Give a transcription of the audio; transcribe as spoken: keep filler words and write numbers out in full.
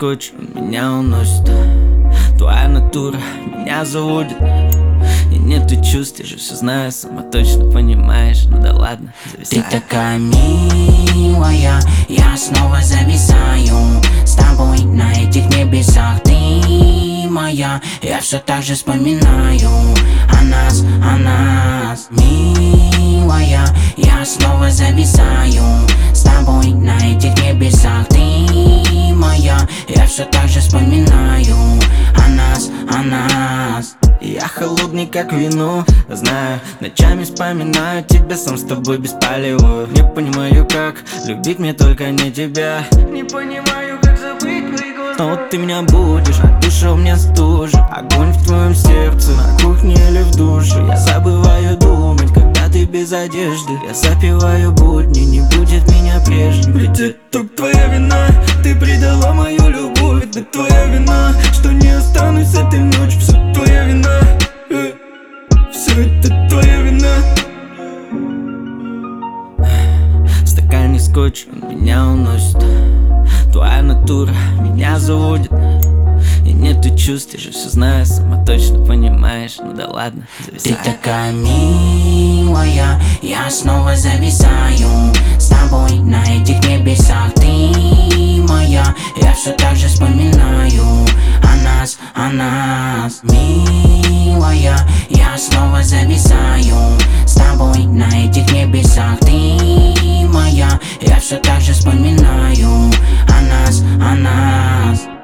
скотч, он меня уносит. Твоя натура меня заводит. И нету чувств, я же все знаю, сама точно понимаешь. Ну да ладно, зависай. Ты такая милая, я снова зависаю с тобой на этих небесах. Ты моя, я все так же вспоминаю о нас, о нас. Милая, я снова зависаю с тобой на этих небесах. Ты моя, я все так же вспоминаю о нас, о нас. Я холодный как вино, знаю, ночами вспоминаю тебя, сам с тобой беспалевую. Не понимаю как любить мне только не тебя. Не понимаю как забыть твои глаза. Но вот ты меня будешь, а душа у меня стужа. Огонь в твоем сердце, на кухне или в душе. Я забываю думать, когда ты без одежды. Я запиваю будни, не будет меня прежним. Ведь это только твоя вина, ты предала мою любовь. Это твоя вина, что не останусь этой ночью. Все твоя вина, э, все это твоя вина. В стакане скотч, он меня уносит. Твоя натура меня заводит. И нету чувств, я же все знаю, сама точно понимаешь. Ну да ладно, зависай. Ты такая милая, я снова зависаю с тобой на этих небесах. Ты моя, я все так же вспоминаю о нас, о нас. Милая, я снова зависаю с тобой на этих небесах. Ты моя, я все так же вспоминаю о нас, о нас.